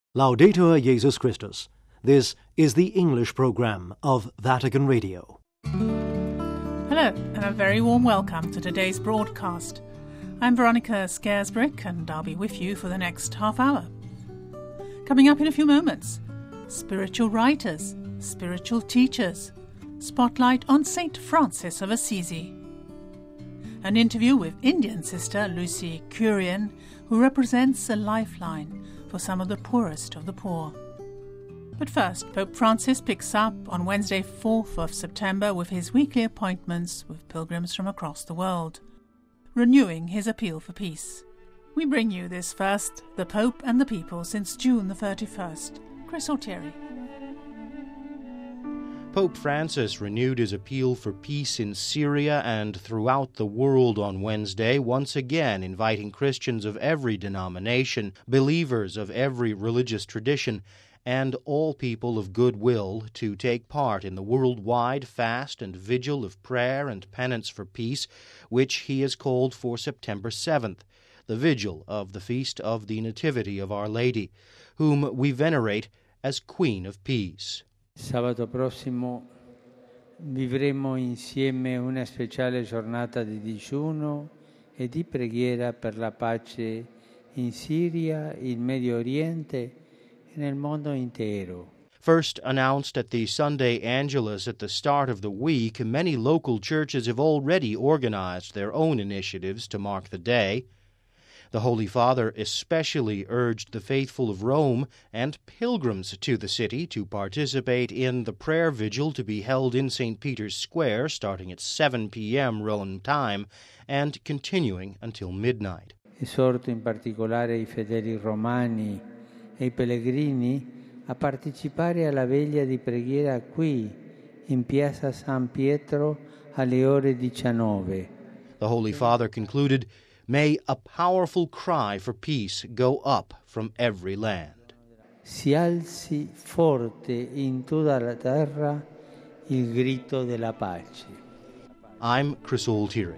Laudetur Jesus Christus. This is the English program of Vatican Radio. Hello, and a very warm welcome to today's broadcast. I'm Veronica Scaresbrick, and I'll be with you for the next half hour. Coming up in a few moments, spiritual writers, spiritual teachers, spotlight on St. Francis of Assisi. An interview with Indian sister Lucy Kurian, who represents a lifeline for some of the poorest of the poor. But first, Pope Francis picks up on Wednesday 4th of September with his weekly appointments with pilgrims from across the world, renewing his appeal for peace. We bring you this first, The Pope and the People since June the 31st. Chris Altieri. Pope Francis renewed his appeal for peace in Syria and throughout the world on Wednesday, once again inviting Christians of every denomination, believers of every religious tradition, and all people of goodwill to take part in the worldwide fast and vigil of prayer and penance for peace, which he has called for September 7th, the vigil of the Feast of the Nativity of Our Lady, whom we venerate as Queen of Peace. Sabato prossimo vivremo insieme una speciale giornata di digiuno e di preghiera per la pace in Siria, il Medio Oriente e nel mondo intero. First announced at the Sunday Angelus at the start of the week, many local churches have already organized their own initiatives to mark the day. The Holy Father especially urged the faithful of Rome and pilgrims to the city to participate in the prayer vigil to be held in St. Peter's Square starting at 7 p.m. Rome time and continuing until midnight. Esorto in particolare i fedeli romani e i pellegrini a partecipare alla veglia di preghiera qui, in Piazza San Pietro, alle ore 19. The Holy Father concluded, "May a powerful cry for peace go up from every land. Si alzi forte in tutta la terra il grito della pace." I'm Chris Altieri.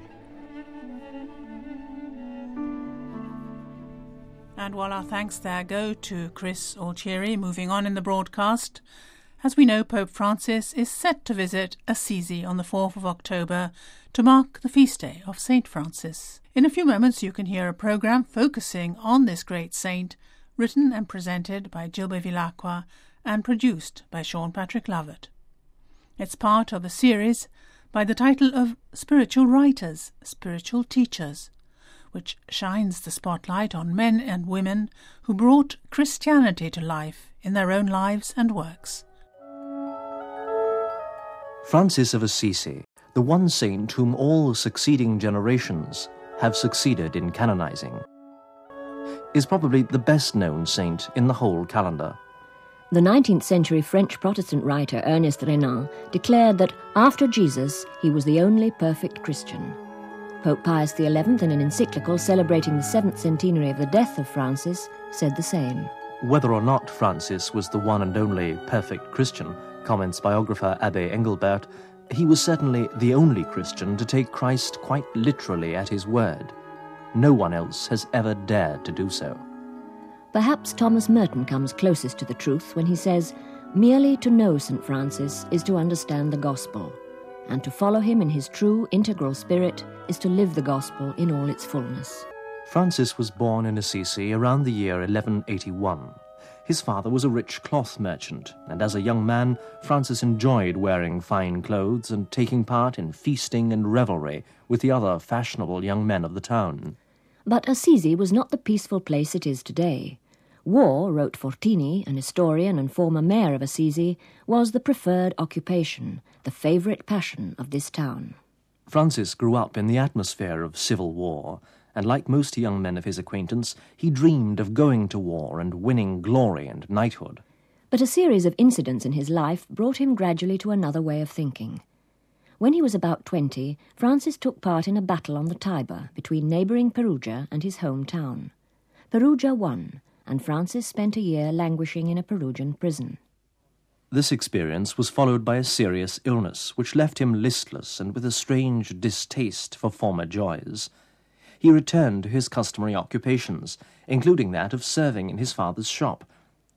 And while our thanks there go to Chris Altieri, moving on in the broadcast, as we know, Pope Francis is set to visit Assisi on the 4th of October to mark the feast day of St. Francis. In a few moments you can hear a programme focusing on this great saint, written and presented by Gilbert Villacqua and produced by Sean Patrick Lovett. It's part of a series by the title of Spiritual Writers, Spiritual Teachers, which shines the spotlight on men and women who brought Christianity to life in their own lives and works. Francis of Assisi, the one saint whom all succeeding generations have succeeded in canonizing, is probably the best-known saint in the whole calendar. The 19th century French Protestant writer Ernest Renan declared that after Jesus, he was the only perfect Christian. Pope Pius XI, in an encyclical celebrating the 7th centenary of the death of Francis, said the same. Whether or not Francis was the one and only perfect Christian, comments biographer Abbe Engelbert, he was certainly the only Christian to take Christ quite literally at his word. No one else has ever dared to do so. Perhaps Thomas Merton comes closest to the truth when he says, "Merely to know St. Francis is to understand the gospel, and to follow him in his true integral spirit is to live the gospel in all its fullness." Francis was born in Assisi around the year 1181. His father was a rich cloth merchant, and as a young man, Francis enjoyed wearing fine clothes and taking part in feasting and revelry with the other fashionable young men of the town. But Assisi was not the peaceful place it is today. War, wrote Fortini, an historian and former mayor of Assisi, was the preferred occupation, the favourite passion of this town. Francis grew up in the atmosphere of civil war, and like most young men of his acquaintance, he dreamed of going to war and winning glory and knighthood. But a series of incidents in his life brought him gradually to another way of thinking. When he was about 20, Francis took part in a battle on the Tiber between neighbouring Perugia and his home town. Perugia won, and Francis spent a year languishing in a Perugian prison. This experience was followed by a serious illness, which left him listless and with a strange distaste for former joys. He returned to his customary occupations, including that of serving in his father's shop.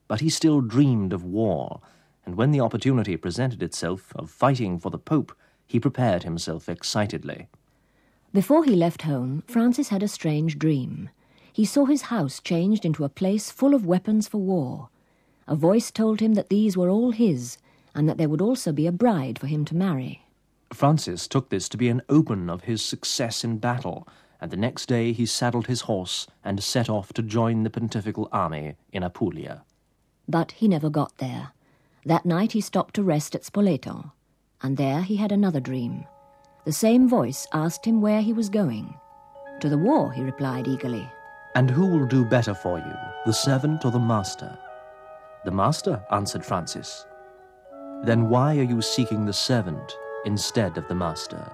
but he still dreamed of war, and when the opportunity presented itself of fighting for the Pope, he prepared himself excitedly. Before he left home, Francis had a strange dream. He saw his house changed into a place full of weapons for war. A voice told him that these were all his, and that there would also be a bride for him to marry. Francis took this to be an omen of his success in battle, and the next day he saddled his horse and set off to join the pontifical army in Apulia. But he never got there. That night he stopped to rest at Spoleto, and there he had another dream. The same voice asked him where he was going. To the war, he replied eagerly. And who will do better for you, the servant or the master? The master, answered Francis. Then why are you seeking the servant instead of the master?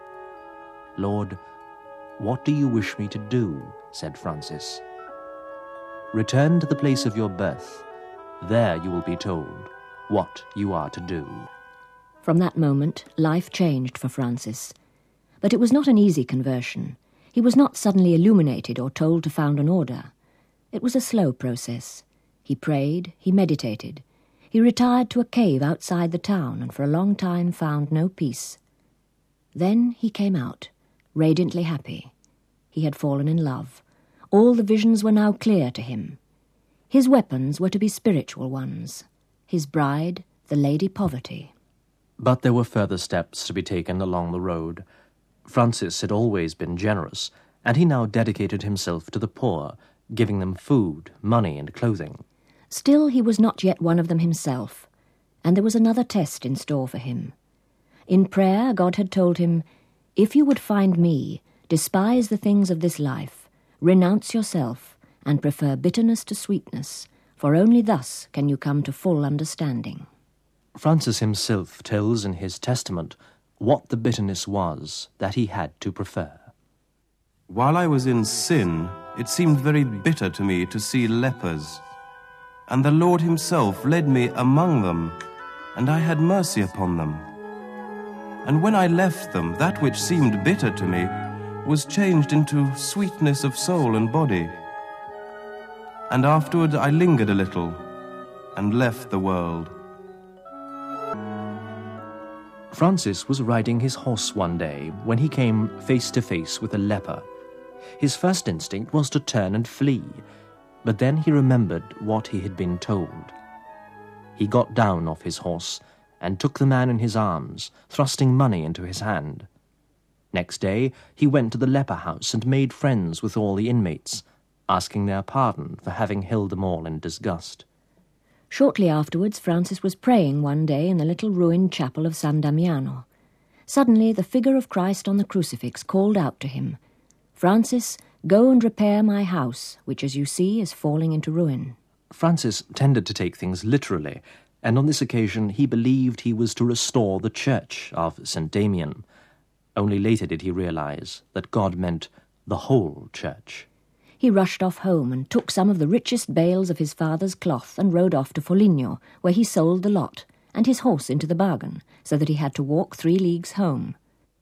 Lord, what do you wish me to do? Said Francis. Return to the place of your birth. There you will be told what you are to do. From that moment, life changed for Francis. But it was not an easy conversion. He was not suddenly illuminated or told to found an order. It was a slow process. He prayed, he meditated. He retired to a cave outside the town and for a long time found no peace. Then he came out, radiantly happy. He had fallen in love. All the visions were now clear to him. His weapons were to be spiritual ones. His bride, the Lady Poverty. But there were further steps to be taken along the road. Francis had always been generous, and he now dedicated himself to the poor, giving them food, money, and clothing. Still, he was not yet one of them himself, and there was another test in store for him. In prayer, God had told him, "If you would find me, despise the things of this life, renounce yourself, and prefer bitterness to sweetness, for only thus can you come to full understanding." Francis himself tells in his testament what the bitterness was that he had to prefer. While I was in sin, it seemed very bitter to me to see lepers. And the Lord himself led me among them, and I had mercy upon them. And when I left them, that which seemed bitter to me was changed into sweetness of soul and body. And afterward I lingered a little, and left the world. Francis was riding his horse one day when he came face to face with a leper. His first instinct was to turn and flee, but then he remembered what he had been told. He got down off his horse and took the man in his arms, thrusting money into his hand. Next day he went to the leper house and made friends with all the inmates, asking their pardon for having held them all in disgust. Shortly afterwards, Francis was praying one day in the little ruined chapel of San Damiano. Suddenly, the figure of Christ on the crucifix called out to him, "Francis, go and repair my house, which, as you see, is falling into ruin." Francis tended to take things literally, and on this occasion he believed he was to restore the church of St. Damian. Only later did he realize that God meant the whole church. He rushed off home and took some of the richest bales of his father's cloth and rode off to Foligno, where he sold the lot, and his horse into the bargain, so that he had to walk 3 leagues home.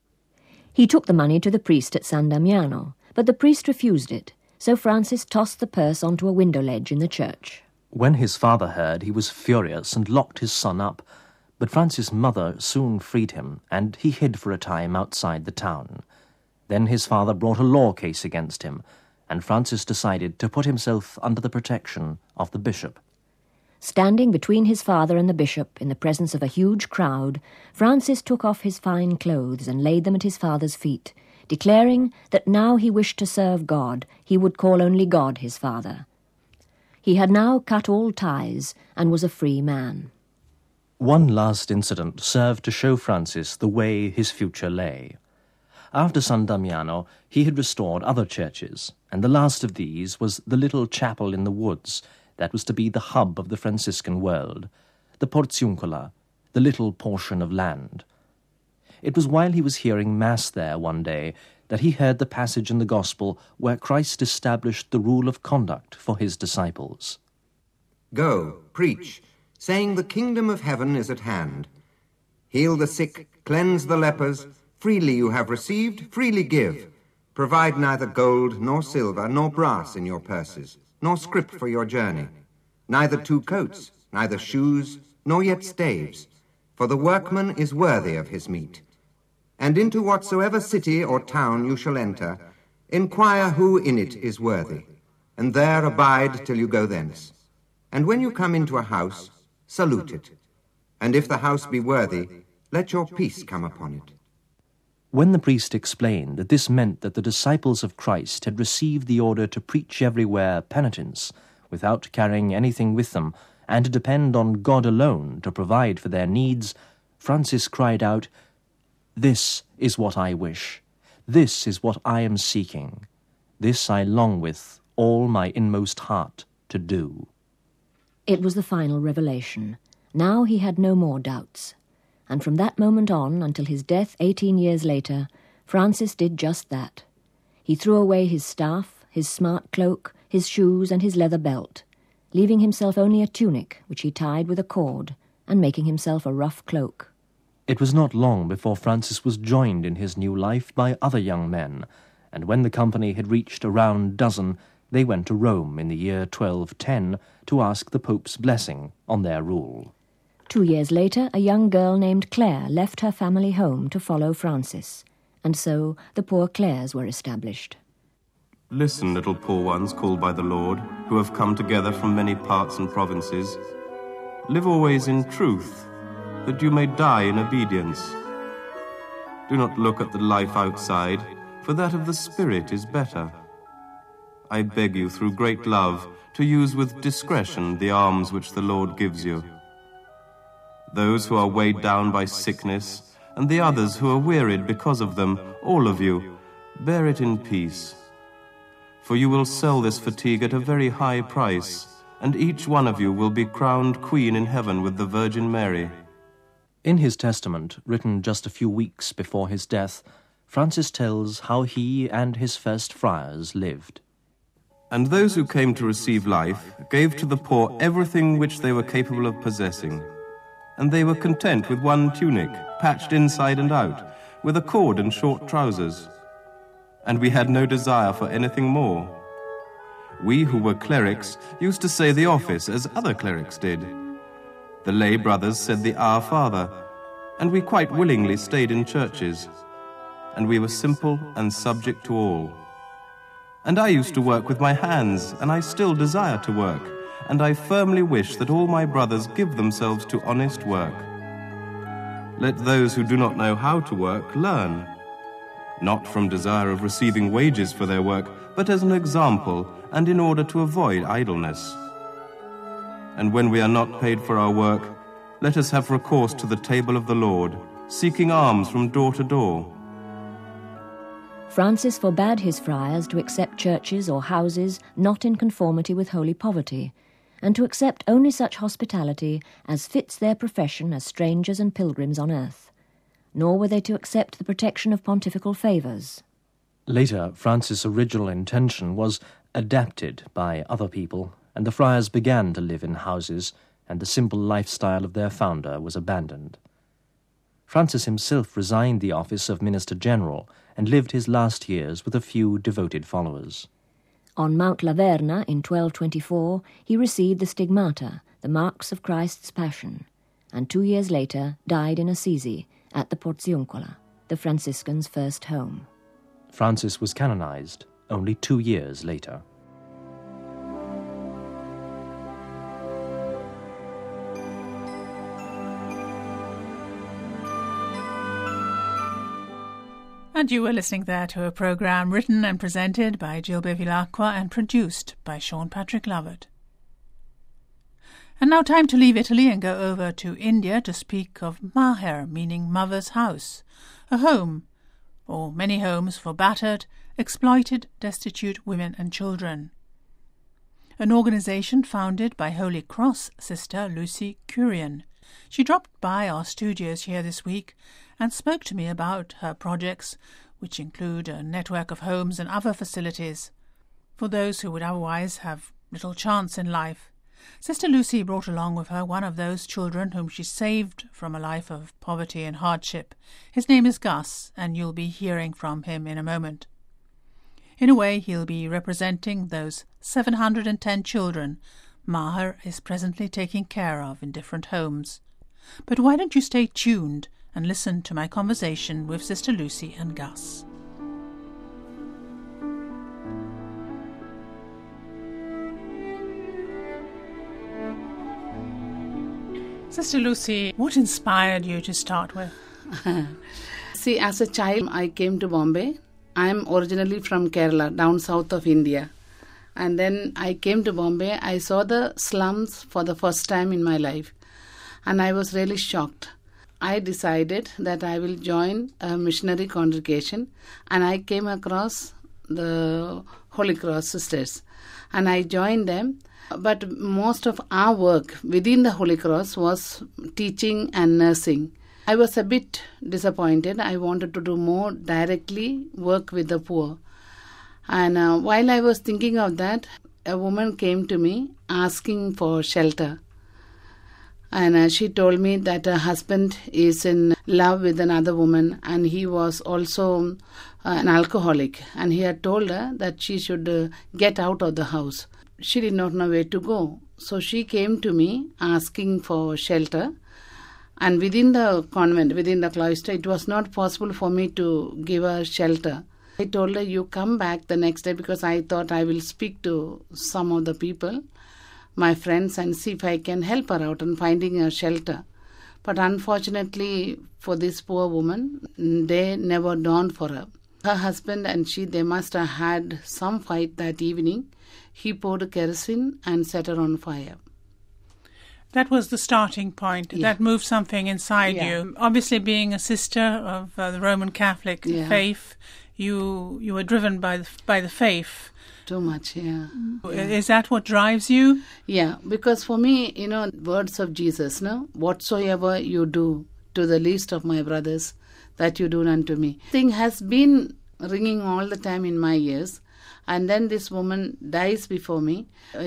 He took the money to the priest at San Damiano, but the priest refused it, so Francis tossed the purse onto a window ledge in the church. When his father heard, he was furious and locked his son up, but Francis' mother soon freed him, and he hid for a time outside the town. Then his father brought a law case against him, and Francis decided to put himself under the protection of the bishop. Standing between his father and the bishop in the presence of a huge crowd, Francis took off his fine clothes and laid them at his father's feet, declaring that now he wished to serve God, he would call only God his father. He had now cut all ties and was a free man. One last incident served to show Francis the way his future lay. After San Damiano, he had restored other churches, and the last of these was the little chapel in the woods that was to be the hub of the Franciscan world, the Porciuncola, the little portion of land. It was while he was hearing Mass there one day that he heard the passage in the Gospel where Christ established the rule of conduct for his disciples. "Go, preach, saying the kingdom of heaven is at hand. Heal the sick, cleanse the lepers. Freely you have received, freely give. Provide neither gold, nor silver, nor brass in your purses, nor scrip for your journey. neither 2 coats, neither shoes, nor yet staves, for the workman is worthy of his meat. And into whatsoever city or town you shall enter, inquire who in it is worthy, and there abide till you go thence. And when you come into a house, salute it. And if the house be worthy, let your peace come upon it. When the priest explained that this meant that the disciples of Christ had received the order to preach everywhere penitence, without carrying anything with them, and to depend on God alone to provide for their needs, Francis cried out, "This is what I wish. This is what I am seeking. This I long with all my inmost heart to do." It was the final revelation. Now he had no more doubts. And from that moment on, until his death 18 years later, Francis did just that. He threw away his staff, his smart cloak, his shoes and his leather belt, leaving himself only a tunic which he tied with a cord, and making himself a rough cloak. It was not long before Francis was joined in his new life by other young men, and when the company had reached a round dozen, they went to Rome in the year 1210 to ask the Pope's blessing on their rule. 2 years later, a young girl named Claire left her family home to follow Francis, and so the Poor Clares were established. Listen, little poor ones called by the Lord, who have come together from many parts and provinces. Live always in truth, that you may die in obedience. Do not look at the life outside, for that of the Spirit is better. I beg you, through great love, to use with discretion the alms which the Lord gives you. Those who are weighed down by sickness, and the others who are wearied because of them, all of you, bear it in peace. For you will sell this fatigue at a very high price, and each one of you will be crowned queen in heaven with the Virgin Mary. In his testament, written just a few weeks before his death, Francis tells how he and his first friars lived. And those who came to receive life gave to the poor everything which they were capable of possessing. And they were content with one tunic, patched inside and out, with a cord and short trousers. And we had no desire for anything more. We who were clerics used to say the office as other clerics did. The lay brothers said the Our Father, and we quite willingly stayed in churches. And we were simple and subject to all. And I used to work with my hands, and I still desire to work. And I firmly wish that all my brothers give themselves to honest work. Let those who do not know how to work learn, not from desire of receiving wages for their work, but as an example and in order to avoid idleness. And when we are not paid for our work, let us have recourse to the table of the Lord, seeking alms from door to door. Francis forbade his friars to accept churches or houses not in conformity with holy poverty, and to accept only such hospitality as fits their profession as strangers and pilgrims on earth. Nor were they to accept the protection of pontifical favours. Later, Francis' original intention was adapted by other people, and the friars began to live in houses, and the simple lifestyle of their founder was abandoned. Francis himself resigned the office of Minister General and lived his last years with a few devoted followers. On Mount Laverna in 1224 he received the stigmata, the marks of Christ's Passion, and 2 years later died in Assisi at the Porziuncola, the Franciscans' first home. Francis was canonized only 2 years later. And you were listening there to a programme written and presented by Jill Bevilacqua and produced by Sean Patrick Lovett. And now time to leave Italy and go over to India to speak of Maher, meaning mother's house, a home, or many homes for battered, exploited, destitute women and children. An organisation founded by Holy Cross sister Lucy Curian. She dropped by our studios here this week and spoke to me about her projects, which include a network of homes and other facilities for those who would otherwise have little chance in life. Sister Lucy brought along with her one of those children whom she saved from a life of poverty and hardship. His name is Gus, and you'll be hearing from him in a moment. In a way, he'll be representing those 710 children Maher is presently taking care of in different homes. But why don't you stay tuned and listen to my conversation with Sister Lucy and Gus. Sister Lucy, what inspired you to start with? See, as a child, I came to Bombay. I am originally from Kerala, down south of India. And then I came to Bombay. I saw the slums for the first time in my life. And I was really shocked. I decided that I will join a missionary congregation. And I came across the Holy Cross sisters. And I joined them. But most of our work within the Holy Cross was teaching and nursing. I was a bit disappointed. I wanted to do more directly work with the poor. And while I was thinking of that, a woman came to me asking for shelter. And she told me that her husband is in love with another woman and he was also an alcoholic. And he had told her that she should get out of the house. She did not know where to go. So she came to me asking for shelter. And within the convent, within the cloister, it was not possible for me to give her shelter. I told her, you come back the next day, because I thought I will speak to some of the people, my friends, and see if I can help her out in finding a shelter. But unfortunately for this poor woman, day never dawned for her. Her husband and she, they must have had some fight that evening. He poured kerosene and set her on fire. That was the starting point. Yeah. That moved something inside you. Obviously, being a sister of the Roman Catholic faith, you were driven by the faith. Too much, yeah. Is that what drives you? Yeah, because for me, words of Jesus, no? Whatsoever you do to the least of my brothers, that you do unto me. Thing has been ringing all the time in my ears. And then this woman dies before me.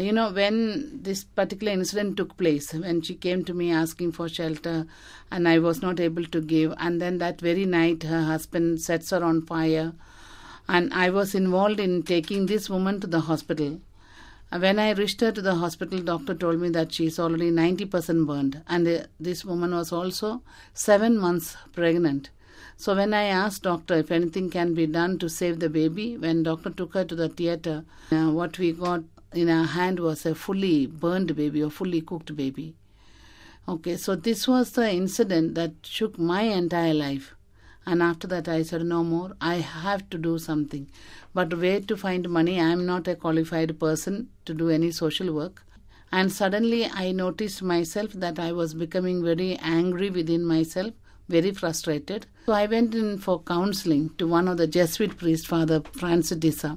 When this particular incident took place, when she came to me asking for shelter and I was not able to give, and then that very night her husband sets her on fire, and I was involved in taking this woman to the hospital. When I reached her to the hospital, doctor told me that she is already 90% burned, and this woman was also 7 months pregnant. So when I asked doctor if anything can be done to save the baby, when doctor took her to the theatre, what we got in our hand was a fully burned baby or fully cooked baby. Okay, so this was the incident that shook my entire life. And after that I said, no more, I have to do something. But where to find money? I am not a qualified person to do any social work. And suddenly I noticed myself that I was becoming very angry within myself, very frustrated. So I went in for counseling to one of the Jesuit priests, Father Francis Disa.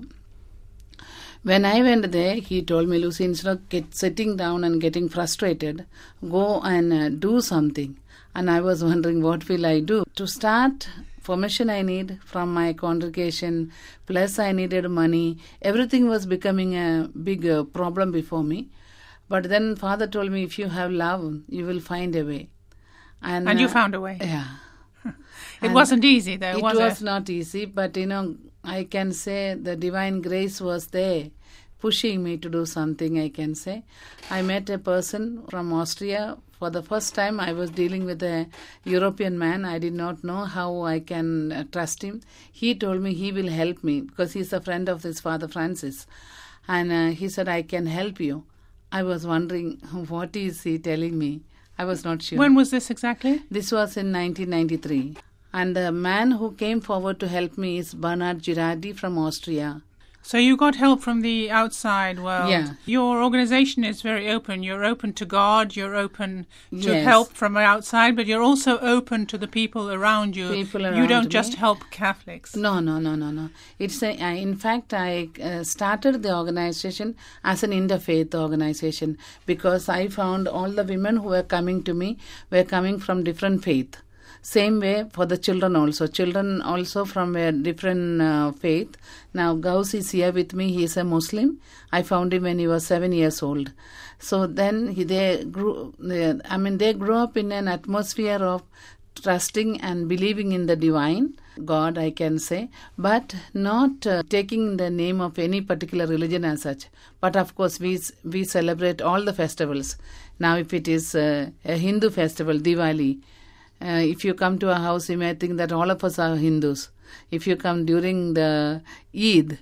When I went there, he told me, Lucy, instead of sitting down and getting frustrated, go and do something. And I was wondering, what will I do? To start, permission I need from my congregation, plus I needed money. Everything was becoming a big problem before me. But then Father told me, if you have love, you will find a way. And you found a way. Yeah. It wasn't easy, though, was it? It was not easy, but, I can say the divine grace was there, pushing me to do something, I can say. I met a person from Austria. For the first time, I was dealing with a European man. I did not know how I can trust him. He told me he will help me because he's a friend of this Father Francis. And he said, I can help you. I was wondering, what is he telling me? I was not sure. When was this exactly? This was in 1993. And the man who came forward to help me is Bernard Girardi from Austria. So you got help from the outside world. Yeah. Your organization is very open. You're open to God, you're open to help from outside, but you're also open to the people around you. You don't just help Catholics. No. It's in fact, I started the organization as an interfaith organization because I found all the women who were coming to me were coming from different faith. Same way for the children also. Children also from a different faith. Now Gauss is here with me. He is a Muslim. I found him when he was 7 years old. So then they grew up in an atmosphere of trusting and believing in the divine God, I can say, but not taking the name of any particular religion as such. But of course, we celebrate all the festivals. Now, if it is a Hindu festival, Diwali, if you come to a house, you may think that all of us are Hindus. If you come during the Eid,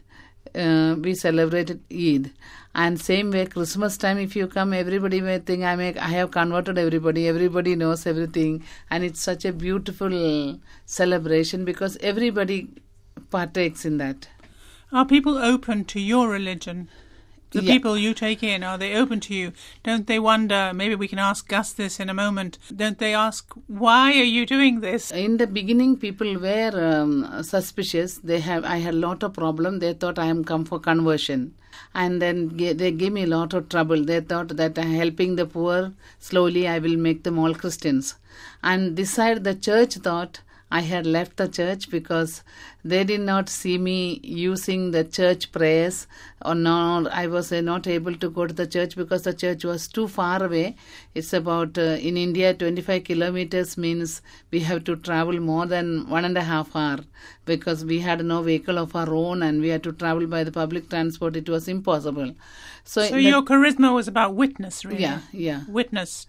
we celebrated Eid. And same way, Christmas time, if you come, everybody may think I have converted everybody. Everybody knows everything. And it's such a beautiful celebration because everybody partakes in that. Are people open to your religion? The Yeah. people you take in, are they open to you? Don't they wonder, maybe we can ask Gus this in a moment, don't they ask, why are you doing this? In the beginning, people were suspicious. I had a lot of problem. They thought I am come for conversion. And then they gave me a lot of trouble. They thought that helping the poor, slowly I will make them all Christians. And this side, the church thought I had left the church because they did not see me using the church prayers, or no, I was not able to go to the church because the church was too far away. It's about, in India, 25 kilometers means we have to travel more than 1.5 hours because we had no vehicle of our own and we had to travel by the public transport. It was impossible. So your charisma was about witness, really? Yeah. Witness.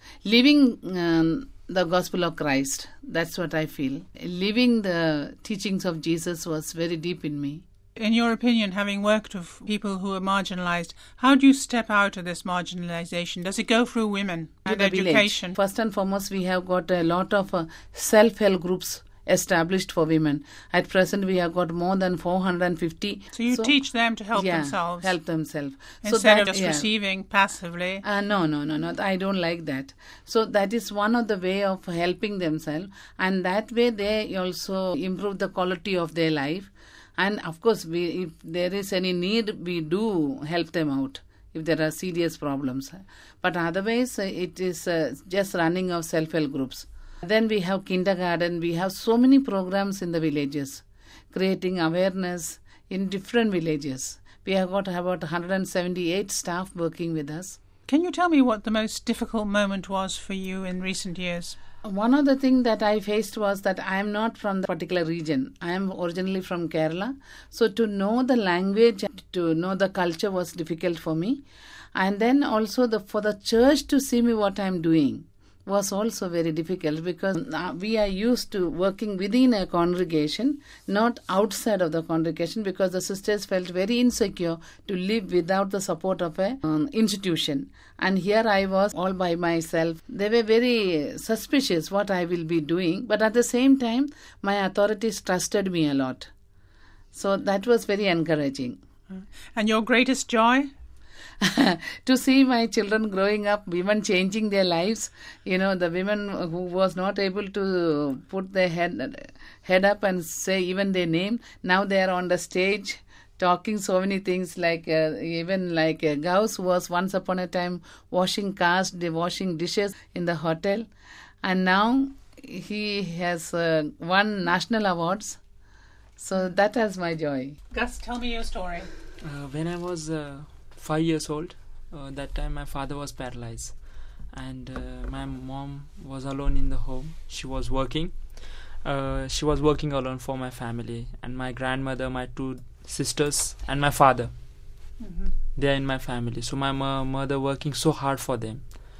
Living the gospel of Christ, that's what I feel. Living the teachings of Jesus was very deep in me. In your opinion, having worked with people who are marginalised, how do you step out of this marginalisation? Does it go through women and To the education? village. First and foremost, we have got a lot of self-help groups established for women. At present, we have got more than 450. So you teach them to help themselves? Help themselves. Instead of just receiving passively? No. I don't like that. So that is one of the way of helping themselves. And that way they also improve the quality of their life. And of course, if there is any need, we do help them out if there are serious problems. But otherwise, it is just running of self-help groups. Then we have kindergarten. We have so many programs in the villages, creating awareness in different villages. We have got about 178 staff working with us. Can you tell me what the most difficult moment was for you in recent years? One of the things that I faced was that I am not from the particular region. I am originally from Kerala. So to know the language, to know the culture was difficult for me. And then also for the church to see me what I am doing was also very difficult because we are used to working within a congregation, not outside of the congregation, because the sisters felt very insecure to live without the support of an institution. And here I was all by myself. They were very suspicious what I will be doing, but at the same time, my authorities trusted me a lot. So that was very encouraging. And your greatest joy? To see my children growing up, women changing their lives. You know, the women who was not able to put their head up and say even their name, now they are on the stage talking so many things, like even like Gauss was once upon a time washing cars, washing dishes in the hotel, and now he has won national awards. So that is my joy. Gus, tell me your story. When I was 5 years old, that time my father was paralyzed and my mom was alone in the home. She was working alone for my family, and my grandmother, my 2 sisters and my father, they are in my family. So my mother working so hard for them,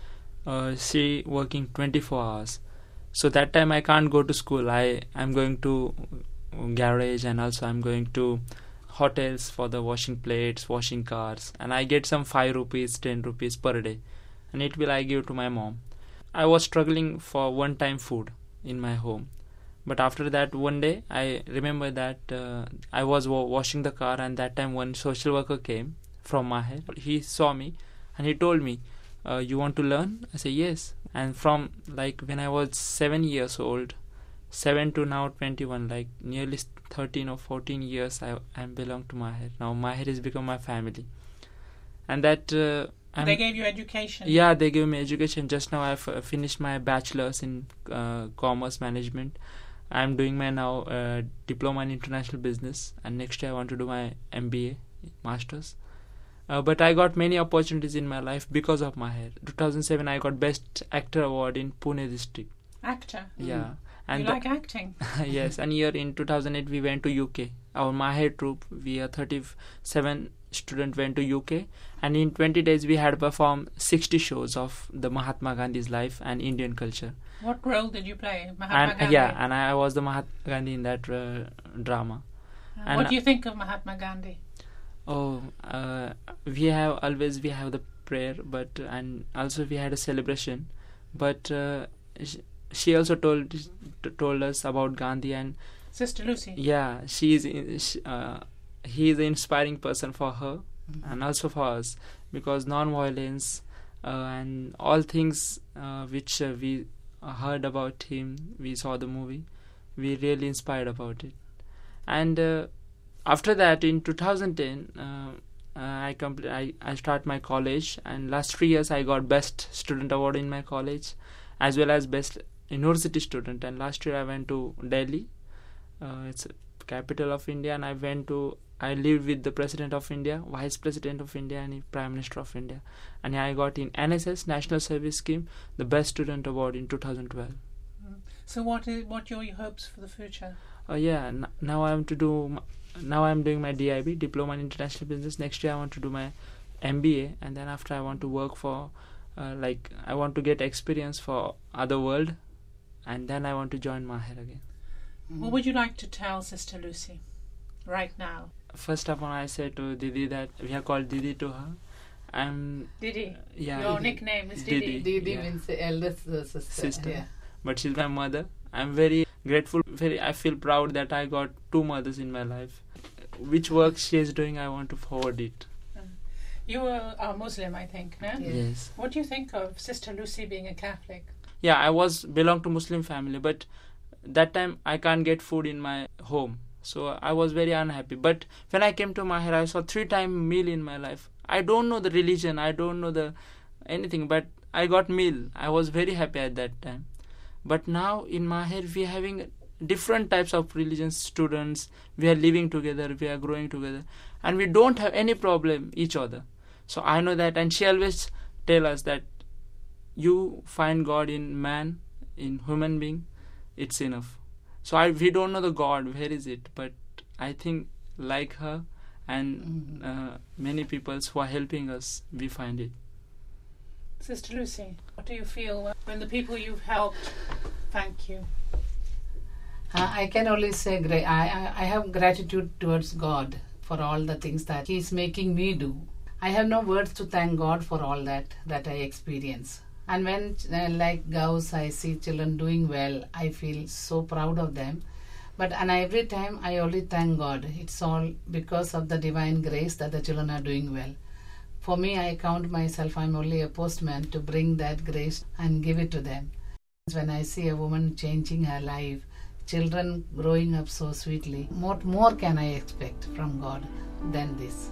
she working 24 hours. So that time I can't go to school. I'm going to garage, and also I'm going to hotels for the washing plates, washing cars, and I get some 5 rupees, 10 rupees per day, and it will I give to my mom. I was struggling for one-time food in my home, but after that one day I remember that I was washing the car, and that time one social worker came from Maher. He saw me and he told me, you want to learn? I said yes. And from like when I was 7 years old, 7 to now 21, like nearly 13 or 14 years I belong to Maher. Now Maher has become my family. And that they gave you education? Yeah, they gave me education. Just now I've finished my bachelor's in commerce management. I'm doing my now diploma in international business, and next year I want to do my MBA, master's. But I got many opportunities in my life because of Maher. 2007 I got Best Actor Award in Pune district. Actor? Yeah. And you like acting? Yes, and here in 2008 we went to UK. Our Maher troupe, we are 37 students went to UK, and in 20 days we had performed 60 shows of the Mahatma Gandhi's life and Indian culture. What role did you play, Mahatma Gandhi? Yeah, and I was the Mahatma Gandhi in that drama. And what do you think of Mahatma Gandhi? Oh, we have the prayer, but and also we had a celebration, but she also told us about Gandhi and Sister Lucy. Yeah, he is an inspiring person for her and also for us, because non-violence and all things which we heard about him, we saw the movie, we really inspired about it. And after that, in 2010, I start my college, and last 3 years I got Best Student Award in my college, as well as Best University Student. And last year I went to Delhi. It's capital of India, and I lived with the President of India, Vice President of India, and Prime Minister of India. And I got in NSS, National Service Scheme, the Best Student Award in 2012. So what are your hopes for the future? Now I'm doing my DIB, Diploma in International Business. Next year I want to do my MBA, and then after I want to work for, I want to get experience for other world, and then I want to join Maher again. What would you like to tell Sister Lucy right now? First of all, I said to Didi that we are called Didi to her. Didi? Yeah. Your nickname is Didi? Didi means the eldest sister. Yeah. But she's my mother. I'm very grateful. I feel proud that I got 2 mothers in my life. Which work she is doing, I want to forward it. You are Muslim, I think, no? Yes. What do you think of Sister Lucy being a Catholic? Yeah, I belong to Muslim family, but that time I can't get food in my home, so I was very unhappy. But when I came to Maher, I saw 3-time meal in my life. I don't know the religion, I don't know anything, but I got meal. I was very happy at that time. But now in Maher we are having different types of religious students. We are living together, we are growing together, and we don't have any problem each other. So I know that, and she always tell us that you find God in man, in human being, it's enough. So we don't know the God, where is it? But I think like her and many people who are helping us, we find it. Sister Lucy, what do you feel when the people you've helped thank you? I can only say I have gratitude towards God for all the things that He is making me do. I have no words to thank God for all that I experience. And when, like Gauss, I see children doing well, I feel so proud of them. And every time I only thank God. It's all because of the divine grace that the children are doing well. For me, I count myself, I'm only a postman to bring that grace and give it to them. When I see a woman changing her life, children growing up so sweetly, what more can I expect from God than this?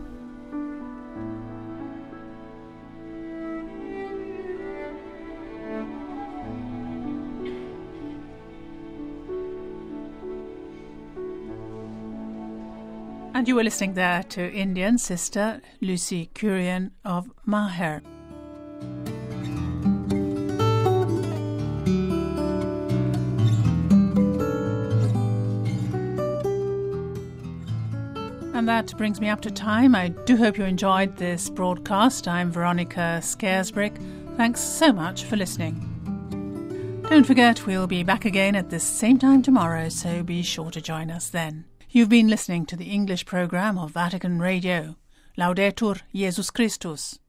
And you were listening there to Indian Sister Lucy Kurian of Maher. And that brings me up to time. I do hope you enjoyed this broadcast. I'm Veronica Scaresbrick. Thanks so much for listening. Don't forget, we'll be back again at this same time tomorrow, so be sure to join us then. You've been listening to the English programme of Vatican Radio. Laudetur Jesus Christus.